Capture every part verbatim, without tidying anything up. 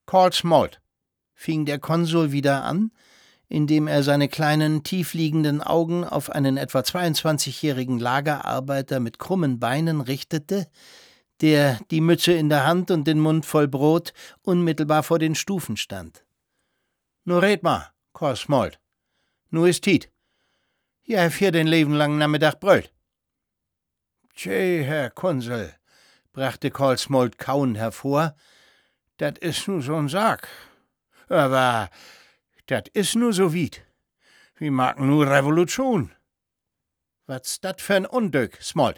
Karl Smolt, fing der Konsul wieder an, indem er seine kleinen, tiefliegenden Augen auf einen etwa zweiundzwanzigjährigen Lagerarbeiter mit krummen Beinen richtete, der, die Mütze in der Hand und den Mund voll Brot, unmittelbar vor den Stufen stand. »Nu red mal, Karl Smolt. Nu is Tiet. Ihr habt hier den lebenlangen Nachmittag brüllt.« »Tje, Herr Konsul«, brachte Karl Smolt kauend hervor, »dat is nu so'n Saak. Aber dat is nu so wiet. Wie mag nu Revolution?« »Wat's dat für ein Undück, Smolt?«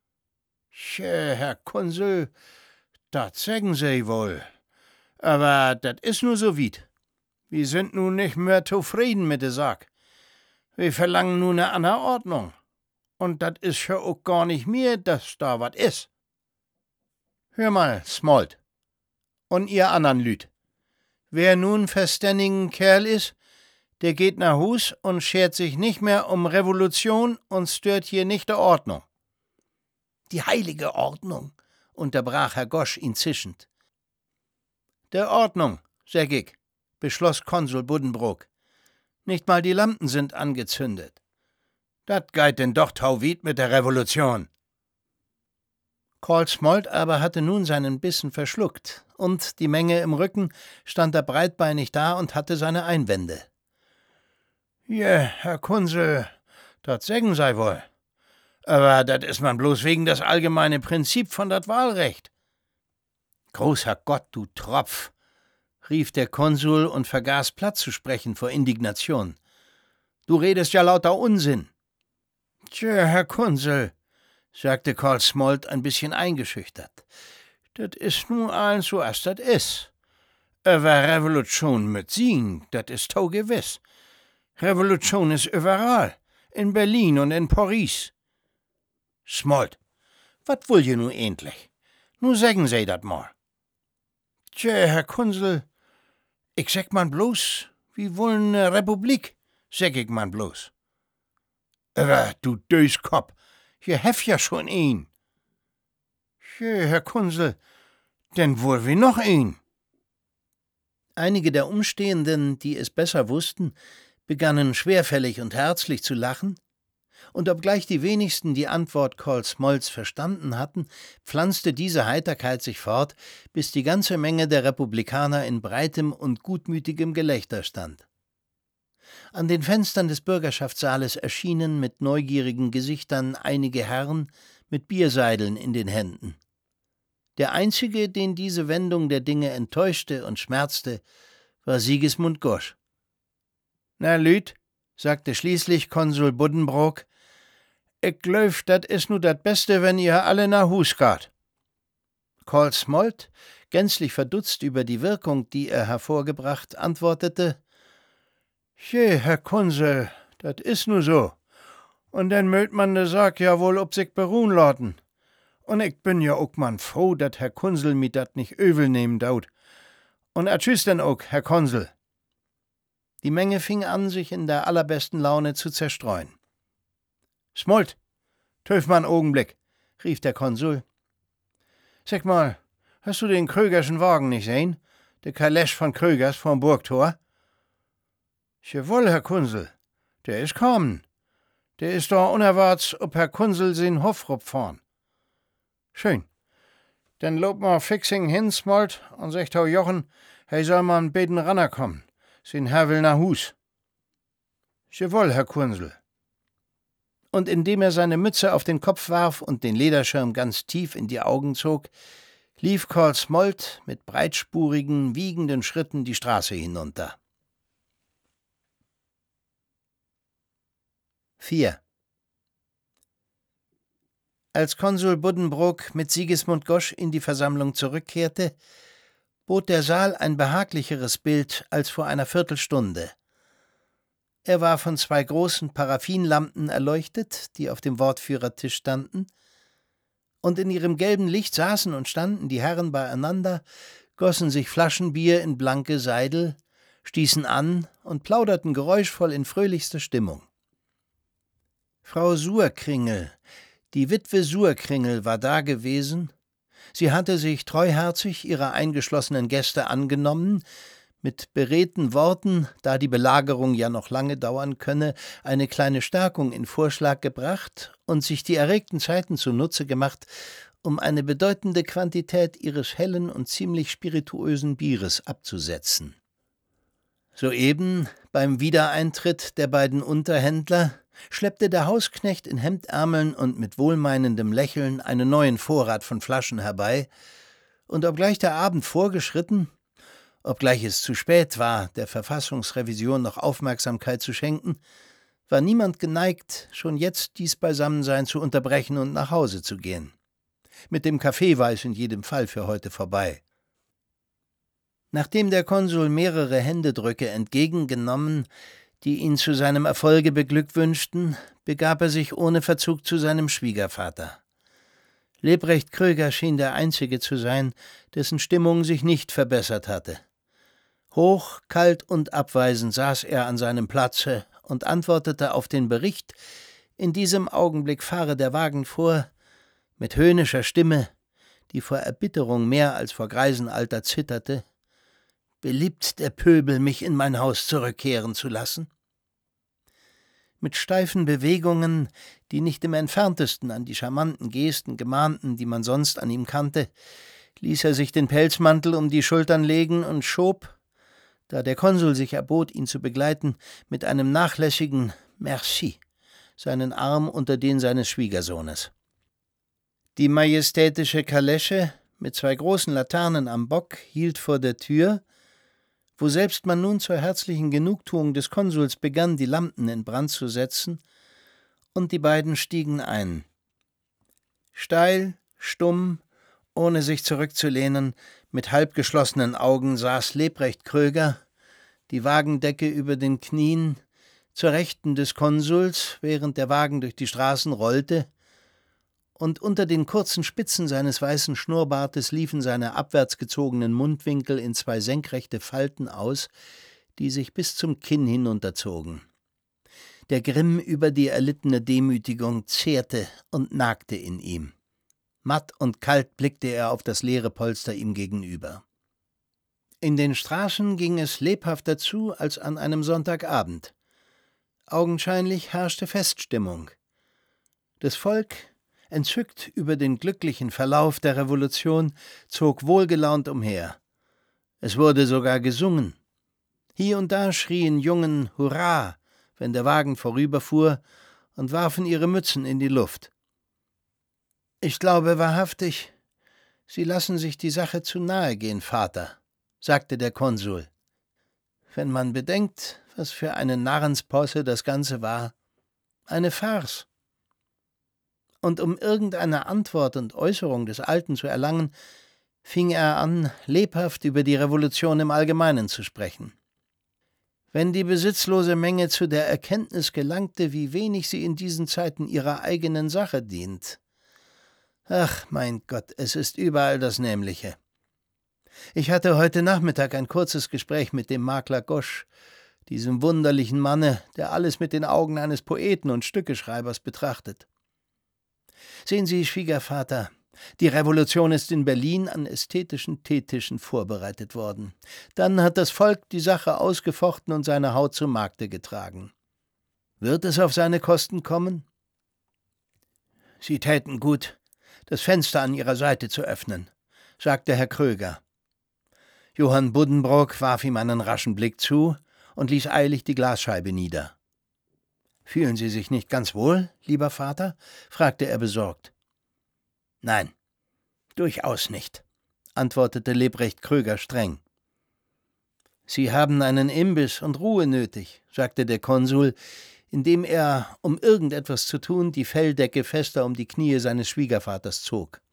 »Tje, Herr Konsul, dat sägen Sie wohl. Aber dat is nu so wiet. Wir sind nu nicht mehr zufrieden mit der Saak. Wir verlangen nu ne Anordnung. Und dat is ja auch gar nicht mehr, dass da wat is. Hör mal, Smolt. Und ihr andern Lüt. Wer nun verständigen Kerl is, der geht nach Hus und schert sich nicht mehr um Revolution und stört hier nicht der Ordnung.« »Die heilige Ordnung«, unterbrach Herr Gosch ihn zischend. »Der Ordnung, sag ich«, beschloss Konsul Buddenbrook. »Nicht mal die Lampen sind angezündet. Dat geit denn doch tauwied mit der Revolution.« Karl Smolt aber hatte nun seinen Bissen verschluckt, und, die Menge im Rücken, stand er breitbeinig da und hatte seine Einwände. »Ja, Herr Konsul, dat sägen sei wohl. Aber dat is man bloß wegen das allgemeine Prinzip von dat Wahlrecht.« »Großer Gott, du Tropf«, rief der Konsul und vergaß Platt zu sprechen vor Indignation. »Du redest ja lauter Unsinn.« »Tja, Herr Konsul«, sagte Karl Smolt ein bisschen eingeschüchtert, »dat is nu allen so as dat is. Aber Revolution mit Sien, dat is tau gewiss. Revolution is überall, in Berlin und in Paris.« »Smolt, wat wull je nu endlich? Nu sägen Sie dat mal.« »Tja, Herr Konsul, ich sag man bloß, wir wollen ne Republik, sag ich man bloß.« »Aber du Döskopf, je hef ja schon een.« »Tja, Herr Konsul, denn wohl wie noch een.« Einige der Umstehenden, die es besser wussten, begannen schwerfällig und herzlich zu lachen, und obgleich die wenigsten die Antwort Karl Smolts verstanden hatten, pflanzte diese Heiterkeit sich fort, bis die ganze Menge der Republikaner in breitem und gutmütigem Gelächter stand. An den Fenstern des Bürgerschaftssaales erschienen mit neugierigen Gesichtern einige Herren mit Bierseideln in den Händen. Der einzige, den diese Wendung der Dinge enttäuschte und schmerzte, war Sigismund Gosch. »Na, Lüt«, sagte schließlich Konsul Buddenbrook, »ich glöf, dat is nu dat Beste, wenn ihr alle nach Hus gaat.« Karl Smolt, gänzlich verdutzt über die Wirkung, die er hervorgebracht, antwortete, »Je, Herr Konsul, dat is nu so. Und denn möt man de Saak ja wohl ob sich beruhen laten. Und ich bin ja ook man froh, dat Herr Konsul mi dat nicht übel nehmen daut. Und a tschüss denn ook, Herr Konsul.« Die Menge fing an, sich in der allerbesten Laune zu zerstreuen. »Smolt, töf mal 'n Augenblick«, rief der Konsul. »Sag mal, hast du den Krögerschen Wagen nicht sehen? Der Kalesch von Krögers vom Burgtor?« »Jawohl, Herr Konsul, der is kommen. Der is da unerwarts ob Herr Konsul sin Hofrup fahren.« »Schön. Denn lob mal fixing hin, Smolt, und sagt hau Jochen, he soll mal n beten rannerkommen. Sin Herr will nach Hus.« »Jawohl, Herr Konsul.« Und indem er seine Mütze auf den Kopf warf und den Lederschirm ganz tief in die Augen zog, lief Karl Smolt mit breitspurigen, wiegenden Schritten die Straße hinunter. vier. Als Konsul Buddenbrook mit Sigismund Gosch in die Versammlung zurückkehrte, bot der Saal ein behaglicheres Bild als vor einer Viertelstunde. Er war von zwei großen Paraffinlampen erleuchtet, die auf dem Wortführertisch standen, und in ihrem gelben Licht saßen und standen die Herren beieinander, gossen sich Flaschen Bier in blanke Seidel, stießen an und plauderten geräuschvoll in fröhlichster Stimmung. Frau Suhrkringel, die Witwe Suhrkringel, war dagewesen, Sie hatte sich treuherzig ihrer eingeschlossenen Gäste angenommen, mit beredten Worten, da die Belagerung ja noch lange dauern könne, eine kleine Stärkung in Vorschlag gebracht und sich die erregten Zeiten zunutze gemacht, um eine bedeutende Quantität ihres hellen und ziemlich spirituösen Bieres abzusetzen. Soeben, beim Wiedereintritt der beiden Unterhändler, schleppte der Hausknecht in Hemdärmeln und mit wohlmeinendem Lächeln einen neuen Vorrat von Flaschen herbei, und obgleich der Abend vorgeschritten, obgleich es zu spät war, der Verfassungsrevision noch Aufmerksamkeit zu schenken, war niemand geneigt, schon jetzt dies Beisammensein zu unterbrechen und nach Hause zu gehen. Mit dem Kaffee war es in jedem Fall für heute vorbei. Nachdem der Konsul mehrere Händedrücke entgegengenommen, die ihn zu seinem Erfolge beglückwünschten, begab er sich ohne Verzug zu seinem Schwiegervater. Lebrecht Kröger schien der Einzige zu sein, dessen Stimmung sich nicht verbessert hatte. Hoch, kalt und abweisend saß er an seinem Platze und antwortete auf den Bericht, in diesem Augenblick fahre der Wagen vor, mit höhnischer Stimme, die vor Erbitterung mehr als vor Greisenalter zitterte: »Beliebt der Pöbel, mich in mein Haus zurückkehren zu lassen?« Mit steifen Bewegungen, die nicht im entferntesten an die charmanten Gesten gemahnten, die man sonst an ihm kannte, ließ er sich den Pelzmantel um die Schultern legen und schob, da der Konsul sich erbot, ihn zu begleiten, mit einem nachlässigen »Merci« seinen Arm unter den seines Schwiegersohnes. Die majestätische Kalesche mit zwei großen Laternen am Bock hielt vor der Tür, woselbst man nun zur herzlichen Genugtuung des Konsuls begann, die Lampen in Brand zu setzen, und die beiden stiegen ein. Steil, stumm, ohne sich zurückzulehnen, mit halbgeschlossenen Augen saß Lebrecht Kröger, die Wagendecke über den Knien, zur Rechten des Konsuls, während der Wagen durch die Straßen rollte, und unter den kurzen Spitzen seines weißen Schnurrbartes liefen seine abwärts gezogenen Mundwinkel in zwei senkrechte Falten aus, die sich bis zum Kinn hinunterzogen. Der Grimm über die erlittene Demütigung zehrte und nagte in ihm. Matt und kalt blickte er auf das leere Polster ihm gegenüber. In den Straßen ging es lebhafter zu als an einem Sonntagabend. Augenscheinlich herrschte Feststimmung. Das Volk, entzückt über den glücklichen Verlauf der Revolution, zog wohlgelaunt umher. Es wurde sogar gesungen. Hier und da schrien Jungen »Hurra«, wenn der Wagen vorüberfuhr, und warfen ihre Mützen in die Luft. »Ich glaube wahrhaftig, Sie lassen sich die Sache zu nahe gehen, Vater«, sagte der Konsul. »Wenn man bedenkt, was für eine Narrensposse das Ganze war. Eine Farce.« Und um irgendeine Antwort und Äußerung des Alten zu erlangen, fing er an, lebhaft über die Revolution im Allgemeinen zu sprechen. Wenn die besitzlose Menge zu der Erkenntnis gelangte, wie wenig sie in diesen Zeiten ihrer eigenen Sache dient. Ach, mein Gott, es ist überall das Nämliche. Ich hatte heute Nachmittag ein kurzes Gespräch mit dem Makler Gosch, diesem wunderlichen Manne, der alles mit den Augen eines Poeten und Stückeschreibers betrachtet. Sehen Sie, Schwiegervater, die Revolution ist in Berlin an ästhetischen Teetischen vorbereitet worden. Dann hat das Volk die Sache ausgefochten und seine Haut zu Markte getragen. Wird es auf seine Kosten kommen? Sie täten gut, das Fenster an Ihrer Seite zu öffnen, sagte Herr Kröger. Johann Buddenbrook warf ihm einen raschen Blick zu und ließ eilig die Glasscheibe nieder. »Fühlen Sie sich nicht ganz wohl, lieber Vater?« fragte er besorgt. »Nein, durchaus nicht«, antwortete Lebrecht Kröger streng. »Sie haben einen Imbiss und Ruhe nötig«, sagte der Konsul, indem er, um irgendetwas zu tun, die Felldecke fester um die Knie seines Schwiegervaters zog.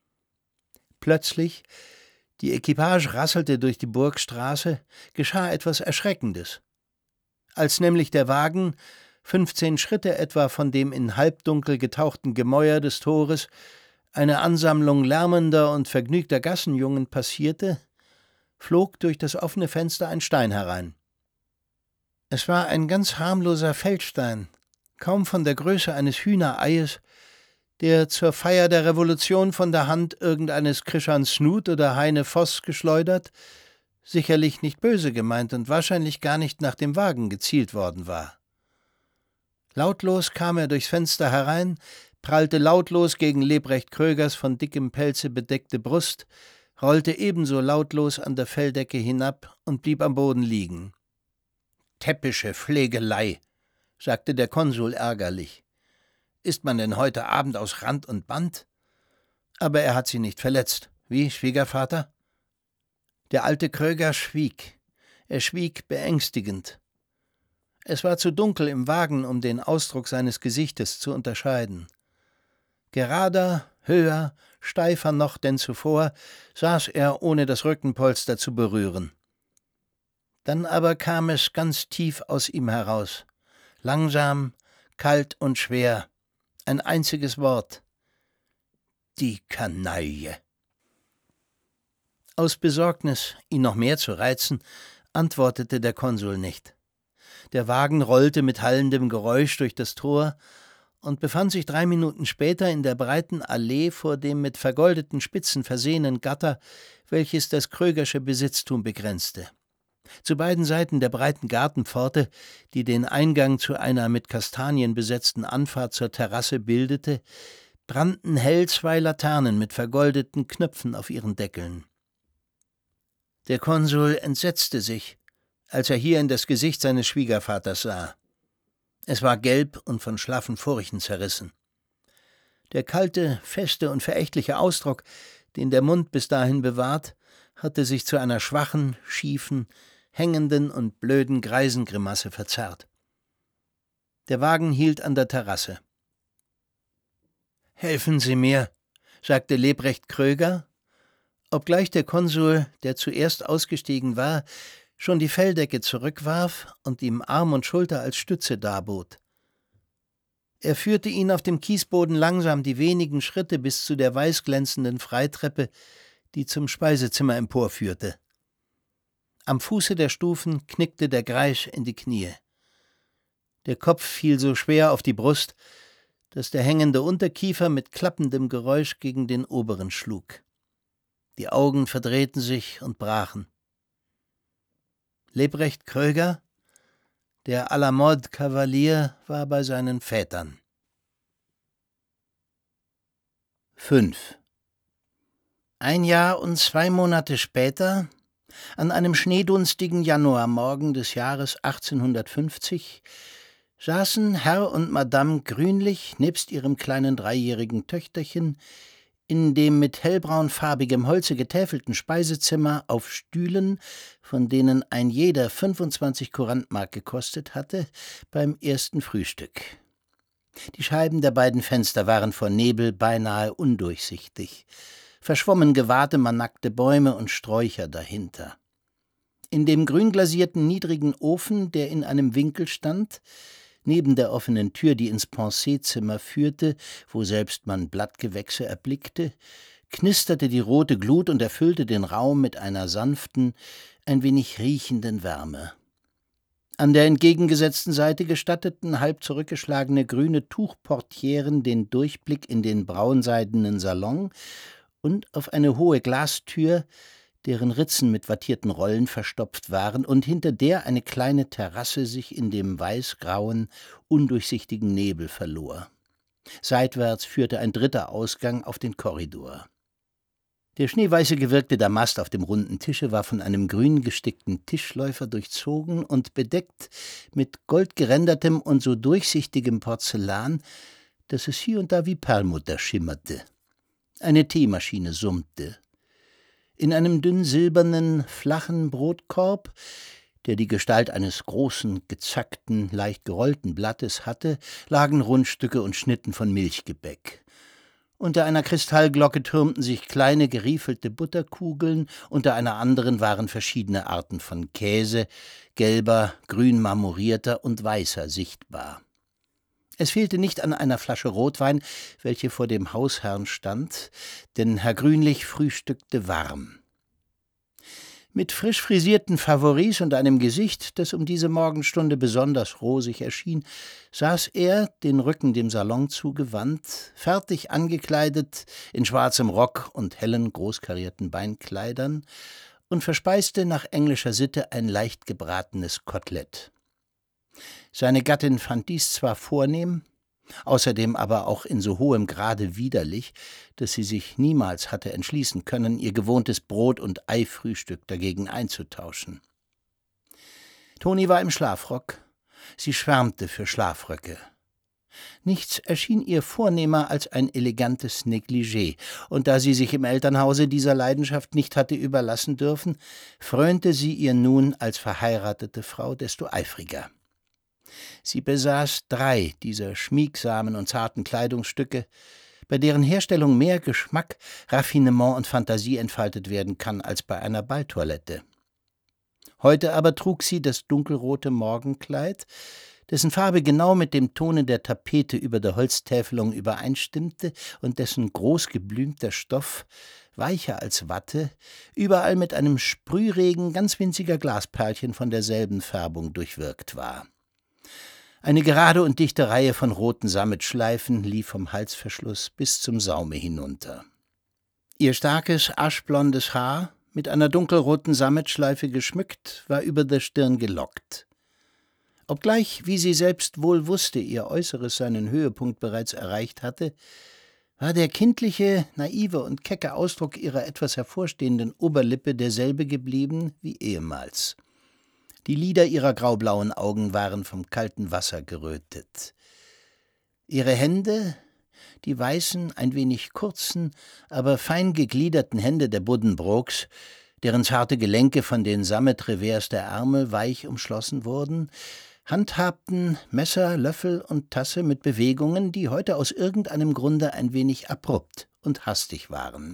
Plötzlich, die Equipage rasselte durch die Burgstraße, geschah etwas Erschreckendes. Als nämlich der Wagen, fünfzehn Schritte etwa von dem in Halbdunkel getauchten Gemäuer des Tores, eine Ansammlung lärmender und vergnügter Gassenjungen passierte, flog durch das offene Fenster ein Stein herein. Es war ein ganz harmloser Feldstein, kaum von der Größe eines Hühnereies, der zur Feier der Revolution von der Hand irgendeines Krishan Snut oder Heine Voss geschleudert, sicherlich nicht böse gemeint und wahrscheinlich gar nicht nach dem Wagen gezielt worden war. Lautlos kam er durchs Fenster herein, prallte lautlos gegen Lebrecht Krögers von dickem Pelze bedeckte Brust, rollte ebenso lautlos an der Felldecke hinab und blieb am Boden liegen. »Täppische Pflegelei«, sagte der Konsul ärgerlich. »Ist man denn heute Abend aus Rand und Band?« Aber er hat sie nicht verletzt. Wie, Schwiegervater? Der alte Kröger schwieg. Er schwieg beängstigend. Es war zu dunkel im Wagen, um den Ausdruck seines Gesichtes zu unterscheiden. Gerader, höher, steifer noch denn zuvor, saß er, ohne das Rückenpolster zu berühren. Dann aber kam es ganz tief aus ihm heraus, langsam, kalt und schwer, ein einziges Wort: »Die Kanaille.« Aus Besorgnis, ihn noch mehr zu reizen, antwortete der Konsul nicht. Der Wagen rollte mit hallendem Geräusch durch das Tor und befand sich drei Minuten später in der breiten Allee vor dem mit vergoldeten Spitzen versehenen Gatter, welches das Krögersche Besitztum begrenzte. Zu beiden Seiten der breiten Gartenpforte, die den Eingang zu einer mit Kastanien besetzten Anfahrt zur Terrasse bildete, brannten hell zwei Laternen mit vergoldeten Knöpfen auf ihren Deckeln. Der Konsul entsetzte sich, als er hier in das Gesicht seines Schwiegervaters sah. Es war gelb und von schlaffen Furchen zerrissen. Der kalte, feste und verächtliche Ausdruck, den der Mund bis dahin bewahrt, hatte sich zu einer schwachen, schiefen, hängenden und blöden Greisengrimasse verzerrt. Der Wagen hielt an der Terrasse. »Helfen Sie mir«, sagte Lebrecht Kröger, obgleich der Konsul, der zuerst ausgestiegen war, schon die Felldecke zurückwarf und ihm Arm und Schulter als Stütze darbot. Er führte ihn auf dem Kiesboden langsam die wenigen Schritte bis zu der weißglänzenden Freitreppe, die zum Speisezimmer emporführte. Am Fuße der Stufen knickte der Greis in die Knie. Der Kopf fiel so schwer auf die Brust, dass der hängende Unterkiefer mit klappendem Geräusch gegen den oberen schlug. Die Augen verdrehten sich und brachen. Lebrecht Kröger, der à la mode Kavalier, war bei seinen Vätern. fünf. Ein Jahr und zwei Monate später, an einem schneedunstigen Januarmorgen des Jahres achtzehnhundertfünfzig, saßen Herr und Madame Grünlich nebst ihrem kleinen dreijährigen Töchterchen in dem mit hellbraunfarbigem Holze getäfelten Speisezimmer auf Stühlen, von denen ein jeder fünfundzwanzig Kurantmark gekostet hatte, beim ersten Frühstück. Die Scheiben der beiden Fenster waren vor Nebel beinahe undurchsichtig. Verschwommen gewahrte man nackte Bäume und Sträucher dahinter. In dem grünglasierten niedrigen Ofen, der in einem Winkel stand, neben der offenen Tür, die ins Penseezimmer führte, wo selbst man Blattgewächse erblickte, knisterte die rote Glut und erfüllte den Raum mit einer sanften, ein wenig riechenden Wärme. An der entgegengesetzten Seite gestatteten halb zurückgeschlagene grüne Tuchportieren den Durchblick in den braunseidenen Salon und auf eine hohe Glastür, deren Ritzen mit wattierten Rollen verstopft waren und hinter der eine kleine Terrasse sich in dem weißgrauen, undurchsichtigen Nebel verlor. Seitwärts führte ein dritter Ausgang auf den Korridor. Der schneeweiße gewirkte Damast auf dem runden Tische war von einem grün gestickten Tischläufer durchzogen und bedeckt mit goldgerändertem und so durchsichtigem Porzellan, dass es hier und da wie Perlmutter schimmerte. Eine Teemaschine summte. In einem dünn silbernen, flachen Brotkorb, der die Gestalt eines großen, gezackten, leicht gerollten Blattes hatte, lagen Rundstücke und Schnitten von Milchgebäck. Unter einer Kristallglocke türmten sich kleine, geriefelte Butterkugeln, unter einer anderen waren verschiedene Arten von Käse, gelber, grün marmorierter und weißer sichtbar. Es fehlte nicht an einer Flasche Rotwein, welche vor dem Hausherrn stand, denn Herr Grünlich frühstückte warm. Mit frisch frisierten Favoris und einem Gesicht, das um diese Morgenstunde besonders rosig erschien, saß er, den Rücken dem Salon zugewandt, fertig angekleidet, in schwarzem Rock und hellen, großkarierten Beinkleidern, und verspeiste nach englischer Sitte ein leicht gebratenes Kotelett. Seine Gattin fand dies zwar vornehm, außerdem aber auch in so hohem Grade widerlich, dass sie sich niemals hatte entschließen können, ihr gewohntes Brot- und Eifrühstück dagegen einzutauschen. Toni war im Schlafrock, sie schwärmte für Schlafröcke. Nichts erschien ihr vornehmer als ein elegantes Negligé, und da sie sich im Elternhause dieser Leidenschaft nicht hatte überlassen dürfen, frönte sie ihr nun als verheiratete Frau desto eifriger. Sie besaß drei dieser schmiegsamen und zarten Kleidungsstücke, bei deren Herstellung mehr Geschmack, Raffinement und Fantasie entfaltet werden kann als bei einer Balltoilette. Heute aber trug sie das dunkelrote Morgenkleid, dessen Farbe genau mit dem Tone der Tapete über der Holztäfelung übereinstimmte und dessen großgeblümter Stoff, weicher als Watte, überall mit einem Sprühregen ganz winziger Glasperlchen von derselben Färbung durchwirkt war. Eine gerade und dichte Reihe von roten Sammetschleifen lief vom Halsverschluss bis zum Saume hinunter. Ihr starkes, aschblondes Haar, mit einer dunkelroten Sammetschleife geschmückt, war über der Stirn gelockt. Obgleich, wie sie selbst wohl wusste, ihr Äußeres seinen Höhepunkt bereits erreicht hatte, war der kindliche, naive und kecke Ausdruck ihrer etwas hervorstehenden Oberlippe derselbe geblieben wie ehemals. Die Lider ihrer graublauen Augen waren vom kalten Wasser gerötet. Ihre Hände, die weißen, ein wenig kurzen, aber fein gegliederten Hände der Buddenbrooks, deren zarte Gelenke von den Sammetrevers der Ärmel weich umschlossen wurden, handhabten Messer, Löffel und Tasse mit Bewegungen, die heute aus irgendeinem Grunde ein wenig abrupt und hastig waren.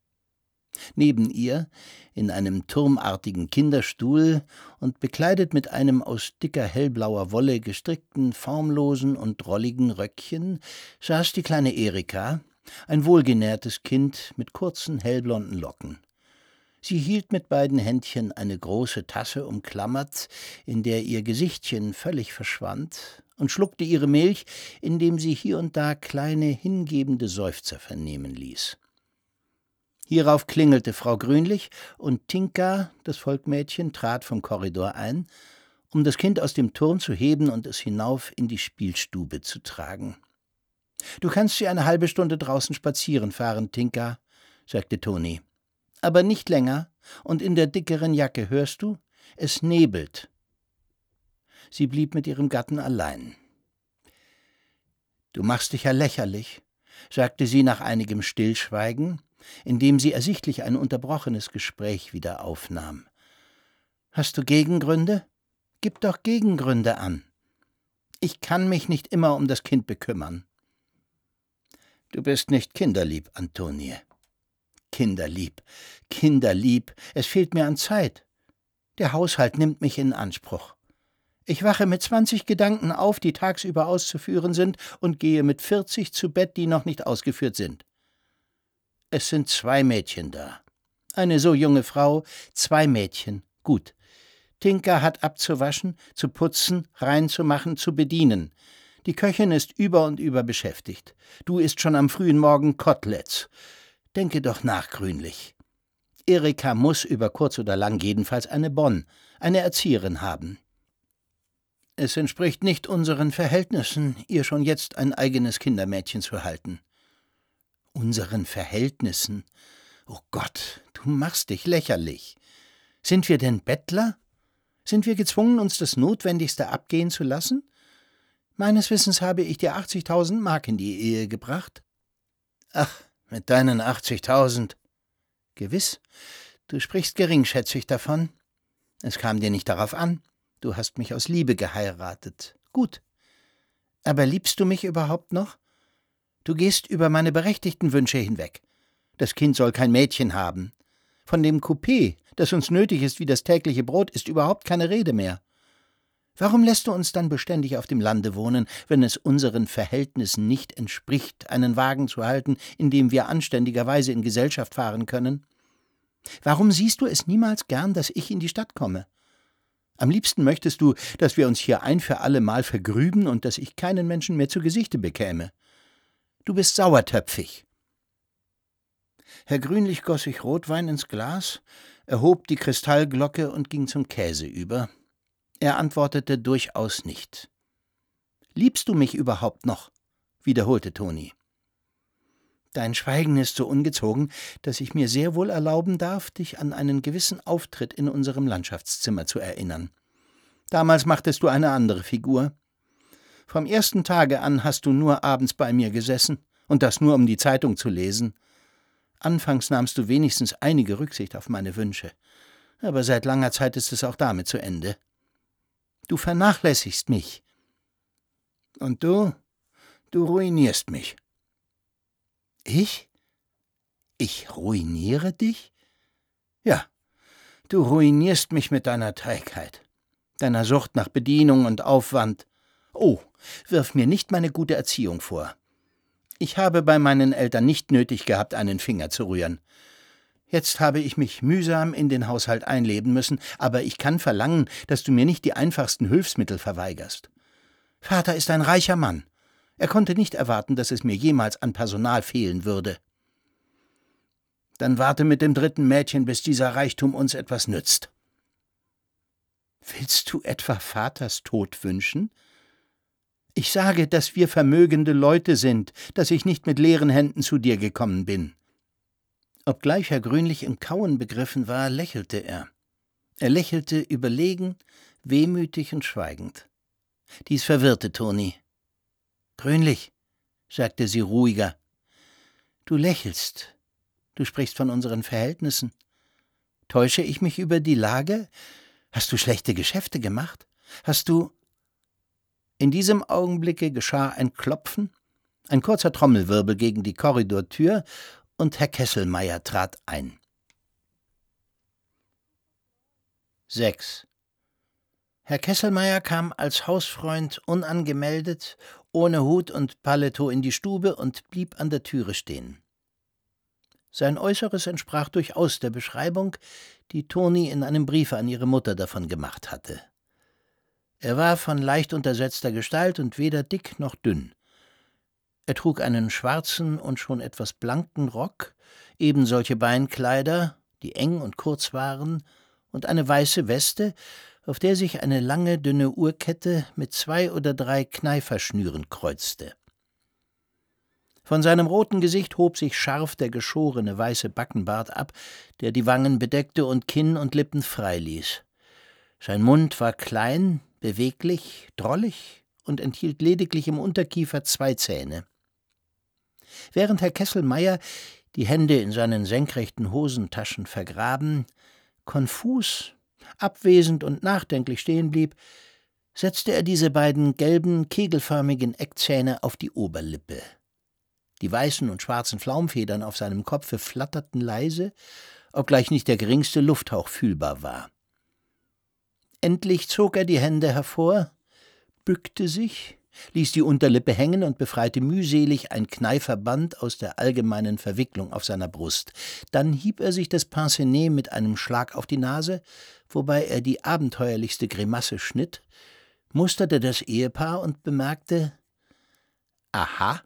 Neben ihr, in einem turmartigen Kinderstuhl und bekleidet mit einem aus dicker hellblauer Wolle gestrickten, formlosen und drolligen Röckchen, saß die kleine Erika, ein wohlgenährtes Kind mit kurzen, hellblonden Locken. Sie hielt mit beiden Händchen eine große Tasse umklammert, in der ihr Gesichtchen völlig verschwand, und schluckte ihre Milch, indem sie hier und da kleine, hingebende Seufzer vernehmen ließ. Hierauf klingelte Frau Grünlich, und Tinka, das Volkmädchen, trat vom Korridor ein, um das Kind aus dem Turm zu heben und es hinauf in die Spielstube zu tragen. »Du kannst sie eine halbe Stunde draußen spazieren fahren, Tinka«, sagte Toni. »Aber nicht länger, und in der dickeren Jacke, hörst du? Es nebelt.« Sie blieb mit ihrem Gatten allein. »Du machst dich ja lächerlich«, sagte sie nach einigem Stillschweigen, indem sie ersichtlich ein unterbrochenes Gespräch wieder aufnahm. »Hast du Gegengründe? Gib doch Gegengründe an. Ich kann mich nicht immer um das Kind bekümmern.« »Du bist nicht kinderlieb, Antonie.« »Kinderlieb, kinderlieb, es fehlt mir an Zeit. Der Haushalt nimmt mich in Anspruch. Ich wache mit zwanzig Gedanken auf, die tagsüber auszuführen sind, und gehe mit vierzig zu Bett, die noch nicht ausgeführt sind. Es sind zwei Mädchen da. Eine so junge Frau, zwei Mädchen, gut. Tinka hat abzuwaschen, zu putzen, reinzumachen, zu bedienen. Die Köchin ist über und über beschäftigt. Du isst schon am frühen Morgen Koteletts. Denke doch nach, Grünlich. Erika muss über kurz oder lang jedenfalls eine Bonne, eine Erzieherin haben. Es entspricht nicht unseren Verhältnissen, ihr schon jetzt ein eigenes Kindermädchen zu halten.« »Unseren Verhältnissen? Oh Gott, du machst dich lächerlich. Sind wir denn Bettler? Sind wir gezwungen, uns das Notwendigste abgehen zu lassen? Meines Wissens habe ich dir achtzigtausend Mark in die Ehe gebracht.« »Ach, mit deinen achtzigtausend. »Gewiss, du sprichst geringschätzig davon. Es kam dir nicht darauf an. Du hast mich aus Liebe geheiratet. Gut. Aber liebst du mich überhaupt noch? Du gehst über meine berechtigten Wünsche hinweg. Das Kind soll kein Mädchen haben. Von dem Coupé, das uns nötig ist wie das tägliche Brot, ist überhaupt keine Rede mehr. Warum lässt du uns dann beständig auf dem Lande wohnen, wenn es unseren Verhältnissen nicht entspricht, einen Wagen zu halten, in dem wir anständigerweise in Gesellschaft fahren können? Warum siehst du es niemals gern, dass ich in die Stadt komme? Am liebsten möchtest du, dass wir uns hier ein für alle Mal vergrüben und dass ich keinen Menschen mehr zu Gesichte bekäme. Du bist sauertöpfig.« Herr Grünlich goss sich Rotwein ins Glas, erhob die Kristallglocke und ging zum Käse über. Er antwortete durchaus nicht. »Liebst du mich überhaupt noch?« wiederholte Toni. »Dein Schweigen ist so ungezogen, dass ich mir sehr wohl erlauben darf, dich an einen gewissen Auftritt in unserem Landschaftszimmer zu erinnern. Damals machtest du eine andere Figur. Vom ersten Tage an hast du nur abends bei mir gesessen, und das nur, um die Zeitung zu lesen. Anfangs nahmst du wenigstens einige Rücksicht auf meine Wünsche, aber seit langer Zeit ist es auch damit zu Ende. Du vernachlässigst mich. Und du, du ruinierst mich.« »Ich? Ich ruiniere dich?« »Ja, du ruinierst mich mit deiner Trägheit, deiner Sucht nach Bedienung und Aufwand. Oh, wirf mir nicht meine gute Erziehung vor. Ich habe bei meinen Eltern nicht nötig gehabt, einen Finger zu rühren. Jetzt habe ich mich mühsam in den Haushalt einleben müssen, aber ich kann verlangen, dass du mir nicht die einfachsten Hilfsmittel verweigerst. Vater ist ein reicher Mann. Er konnte nicht erwarten, dass es mir jemals an Personal fehlen würde. Dann warte mit dem dritten Mädchen, bis dieser Reichtum uns etwas nützt.« »Willst du etwa Vaters Tod wünschen? Ich sage, dass wir vermögende Leute sind, dass ich nicht mit leeren Händen zu dir gekommen bin.« Obgleich Herr Grünlich im Kauen begriffen war, lächelte er. Er lächelte überlegen, wehmütig und schweigend. Dies verwirrte Toni. »Grünlich«, sagte sie ruhiger, »du lächelst. Du sprichst von unseren Verhältnissen. Täusche ich mich über die Lage? Hast du schlechte Geschäfte gemacht? Hast du…« In diesem Augenblicke geschah ein Klopfen, ein kurzer Trommelwirbel gegen die Korridortür, und Herr Kesselmeier trat ein. sechs. Herr Kesselmeier kam als Hausfreund unangemeldet, ohne Hut und Paletot in die Stube und blieb an der Türe stehen. Sein Äußeres entsprach durchaus der Beschreibung, die Toni in einem Briefe an ihre Mutter davon gemacht hatte. Er war von leicht untersetzter Gestalt und weder dick noch dünn. Er trug einen schwarzen und schon etwas blanken Rock, ebensolche Beinkleider, die eng und kurz waren, und eine weiße Weste, auf der sich eine lange, dünne Uhrkette mit zwei oder drei Kneiferschnüren kreuzte. Von seinem roten Gesicht hob sich scharf der geschorene weiße Backenbart ab, der die Wangen bedeckte und Kinn und Lippen freiließ. Sein Mund war klein, beweglich, drollig und enthielt lediglich im Unterkiefer zwei Zähne. Während Herr Kesselmeier, die Hände in seinen senkrechten Hosentaschen vergraben, konfus, abwesend und nachdenklich stehen blieb, setzte er diese beiden gelben, kegelförmigen Eckzähne auf die Oberlippe. Die weißen und schwarzen Flaumfedern auf seinem Kopfe flatterten leise, obgleich nicht der geringste Lufthauch fühlbar war. Endlich zog er die Hände hervor, bückte sich, ließ die Unterlippe hängen und befreite mühselig ein Kneiferband aus der allgemeinen Verwicklung auf seiner Brust. Dann hieb er sich das Pince-Nez mit einem Schlag auf die Nase, wobei er die abenteuerlichste Grimasse schnitt, musterte das Ehepaar und bemerkte: »Aha!«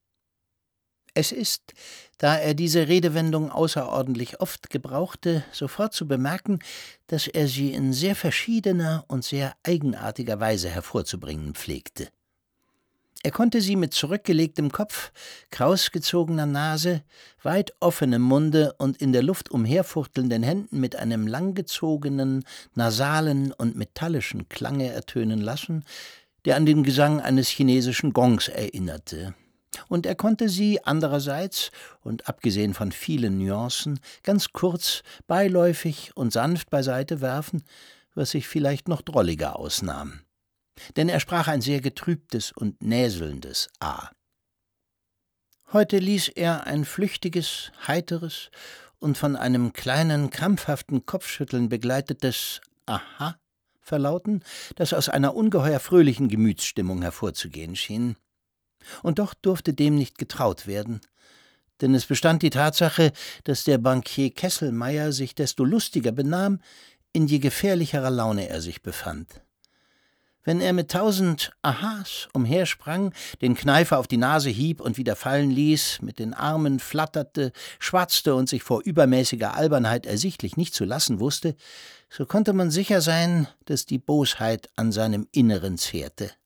Es ist, da er diese Redewendung außerordentlich oft gebrauchte, sofort zu bemerken, dass er sie in sehr verschiedener und sehr eigenartiger Weise hervorzubringen pflegte. Er konnte sie mit zurückgelegtem Kopf, krausgezogener Nase, weit offenem Munde und in der Luft umherfuchtelnden Händen mit einem langgezogenen, nasalen und metallischen Klange ertönen lassen, der an den Gesang eines chinesischen Gongs erinnerte. Und er konnte sie andererseits, und abgesehen von vielen Nuancen, ganz kurz, beiläufig und sanft beiseite werfen, was sich vielleicht noch drolliger ausnahm. Denn er sprach ein sehr getrübtes und näselndes A. Heute ließ er ein flüchtiges, heiteres und von einem kleinen, krampfhaften Kopfschütteln begleitetes Aha verlauten, das aus einer ungeheuer fröhlichen Gemütsstimmung hervorzugehen schien. Und doch durfte dem nicht getraut werden, Denn es bestand die Tatsache, dass der Bankier Kesselmeyer sich desto lustiger benahm, in je gefährlicherer Laune er sich befand. Wenn er mit tausend Ahas umhersprang, den Kneifer auf die Nase hieb und wieder fallen ließ, mit den Armen flatterte, schwatzte und sich vor übermäßiger Albernheit ersichtlich nicht zu lassen wusste, so konnte man sicher sein, dass die Bosheit an seinem Inneren zehrte.